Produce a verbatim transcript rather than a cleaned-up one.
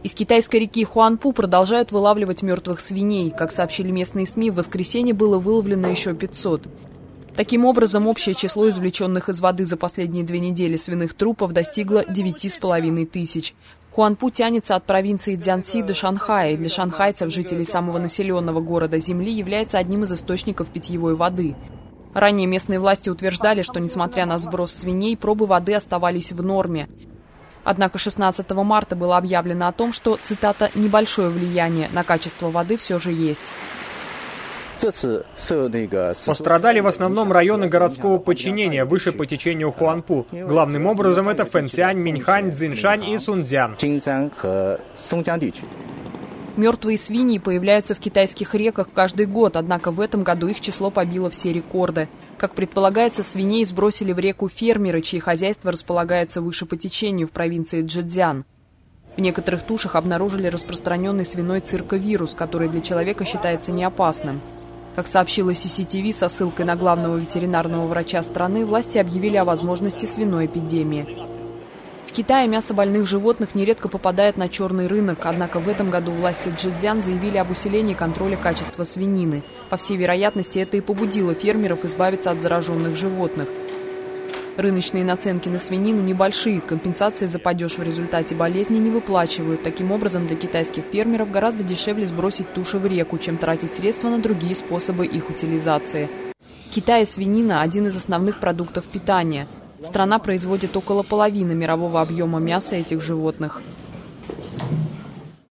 Из китайской реки Хуанпу продолжают вылавливать мертвых свиней. Как сообщили местные СМИ, в воскресенье было выловлено еще пятьсот. Таким образом, общее число извлеченных из воды за последние две недели свиных трупов достигло девяти с половиной тысяч. Хуанпу тянется от провинции Цзянси до Шанхая. Для шанхайцев, жителей самого населенного города Земли, является одним из источников питьевой воды. Ранее местные власти утверждали, что, несмотря на сброс свиней, пробы воды оставались в норме. Однако шестнадцатого марта было объявлено о том, что, цитата, «небольшое влияние на качество воды все же есть». Пострадали в основном районы городского подчинения, выше по течению Хуанпу. Главным образом это Фэнсянь, Минхань, Цзиншань и Сунцзян. Мертвые свиньи появляются в китайских реках каждый год, однако в этом году их число побило все рекорды. Как предполагается, свиней сбросили в реку фермеры, чьи хозяйства располагаются выше по течению в провинции Чжэцзян. В некоторых тушах обнаружили распространенный свиной цирковирус, который для человека считается неопасным. Как сообщила Си Си Ти Ви со ссылкой на главного ветеринарного врача страны, власти объявили о возможности свиной эпидемии. В Китае мясо больных животных нередко попадает на черный рынок, однако в этом году власти Чжэцзян заявили об усилении контроля качества свинины. По всей вероятности, это и побудило фермеров избавиться от зараженных животных. Рыночные наценки на свинину небольшие, компенсации за падеж в результате болезни не выплачивают. Таким образом, для китайских фермеров гораздо дешевле сбросить туши в реку, чем тратить средства на другие способы их утилизации. В Китае свинина – один из основных продуктов питания. Страна производит около половины мирового объема мяса этих животных.